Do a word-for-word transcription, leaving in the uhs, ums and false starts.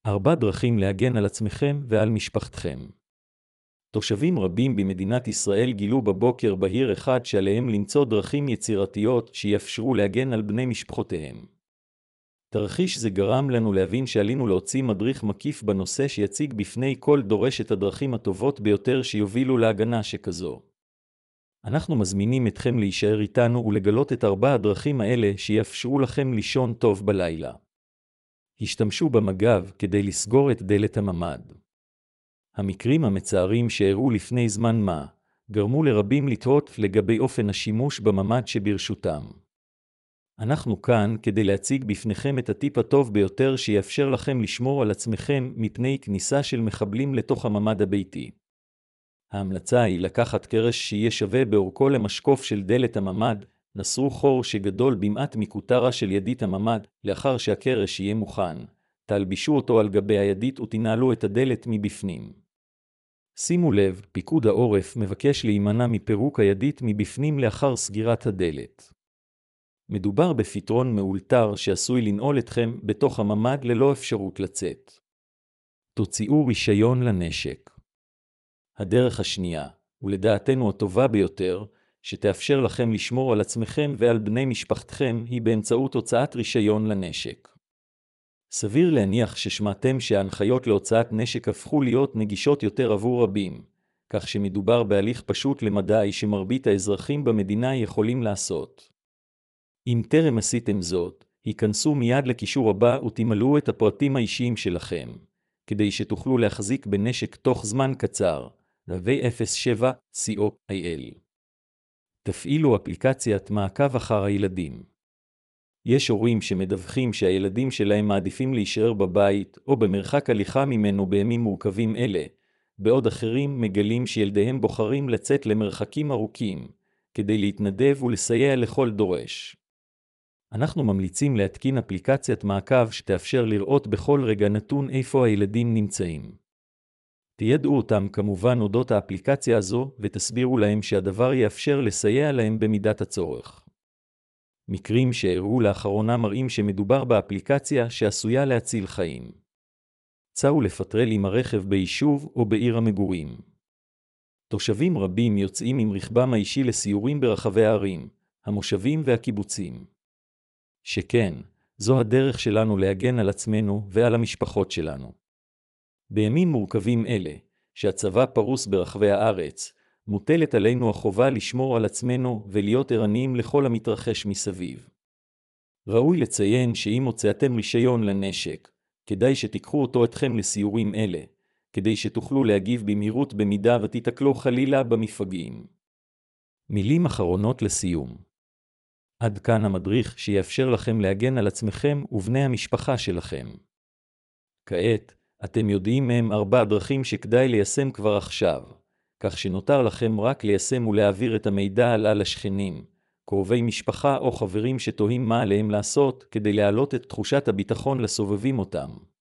ארבע דרכים להגן על עצמכם ועל משפחתכם. תושבים רבים במדינת ישראל גילו בבוקר בהיר אחד שעליהם למצוא דרכים יצירתיות שיאפשרו להגן על בני משפחותיהם. תרחיש זה גרם לנו להבין שעלינו להוציא מדריך מקיף בנושא שיציג בפני כל דורש את הדרכים הטובות ביותר שיובילו להגנה שכזו. אנחנו מזמינים אתכם להישאר איתנו ולגלות את ארבע הדרכים האלה שיאפשרו לכם לישון טוב בלילה. השתמשו במגב כדי לסגור את דלת הממ"ד. המקרים המצערים שאירעו לפני זמן מה, גרמו לרבים לתהות לגבי אופן השימוש בממ"ד שברשותם. אנחנו כאן כדי להציג בפניכם את הטיפ הטוב ביותר שיאפשר לכם לשמור על עצמכם מפני כניסה של מחבלים לתוך הממ"ד הביתי. ההמלצה היא לקחת קרש שיהיה שווה באורכו למשקוף של דלת הממ"ד, נסרו חור שגדול במעט מקוטרה של ידית הממ"ד, לאחר שהקרש יהיה מוכן, תלבישו אותו על גבי הידית ותנעלו את הדלת מבפנים. שימו לב, פיקוד העורף מבקש להימנע מפירוק הידית מבפנים לאחר סגירת הדלת. מדובר בפתרון מאולתר שעשוי לנעול אתכם בתוך הממ"ד ללא אפשרות לצאת. תוציאו רישיון לנשק. הדרך השנייה, ולדעתנו הטובה ביותר, שתאפשר לכם לשמור על עצמכם ועל בני משפחתכם היא באמצעות הוצאת רישיון לנשק. סביר להניח ששמעתם שההנחיות להוצאת נשק הפכו להיות נגישות יותר עבור רבים, כך שמדובר בהליך פשוט למדי שמרבית האזרחים במדינה יכולים לעשות. אם טרם עשיתם זאת, היכנסו מיד לקישור הבא ותמלאו את הפרטים האישיים שלכם, כדי שתוכלו להחזיק בנשק תוך זמן קצר, ו אפס שבע סי או איי אל. תפעילו אפליקציית מעקב אחר הילדים. יש הורים שמדווחים שהילדים שלהם מעדיפים להישאר בבית או במרחק הליכה ממנו בימים מורכבים אלה, בעוד אחרים מגלים שילדיהם בוחרים לצאת למרחקים ארוכים, כדי להתנדב ולסייע לכל דורש. אנחנו ממליצים להתקין אפליקציית מעקב שתאפשר לראות בכל רגע נתון איפה הילדים נמצאים. תיידעו אותם כמובן אודות האפליקציה הזו ותסבירו להם שהדבר יאפשר לסייע להם במידת הצורך. מקרים שאירעו לאחרונה מראים שמדובר באפליקציה שעשויה להציל חיים. צאו לפטרל עם הרכב ביישוב או בעיר המגורים. תושבים רבים יוצאים עם רכבם האישי לסיורים ברחבי הערים, המושבים והקיבוצים. שכן, זו הדרך שלנו להגן על עצמנו ועל המשפחות שלנו. בימים מורכבים אלה, שהצבא פרוס ברחבי הארץ, מוטלת עלינו החובה לשמור על עצמנו ולהיות ערניים לכל המתרחש מסביב. ראוי לציין שאם הוצאתם רישיון לנשק, כדאי שתיקחו אותו אתכם לסיורים אלה, כדי שתוכלו להגיב במהירות במידה ותתקלו חלילה במפגעים. מילים אחרונות לסיום. עד כאן המדריך שיאפשר לכם להגן על עצמכם ובני המשפחה שלכם. כעת, אתם יודעים מהם ארבע דרכים שכדאי ליישם כבר עכשיו, כך שנותר לכם רק ליישם ולהעביר את המידע על השכנים, קרובי משפחה או חברים שתוהים מה עליהם לעשות כדי להעלות את תחושת הביטחון לסובבים אותם.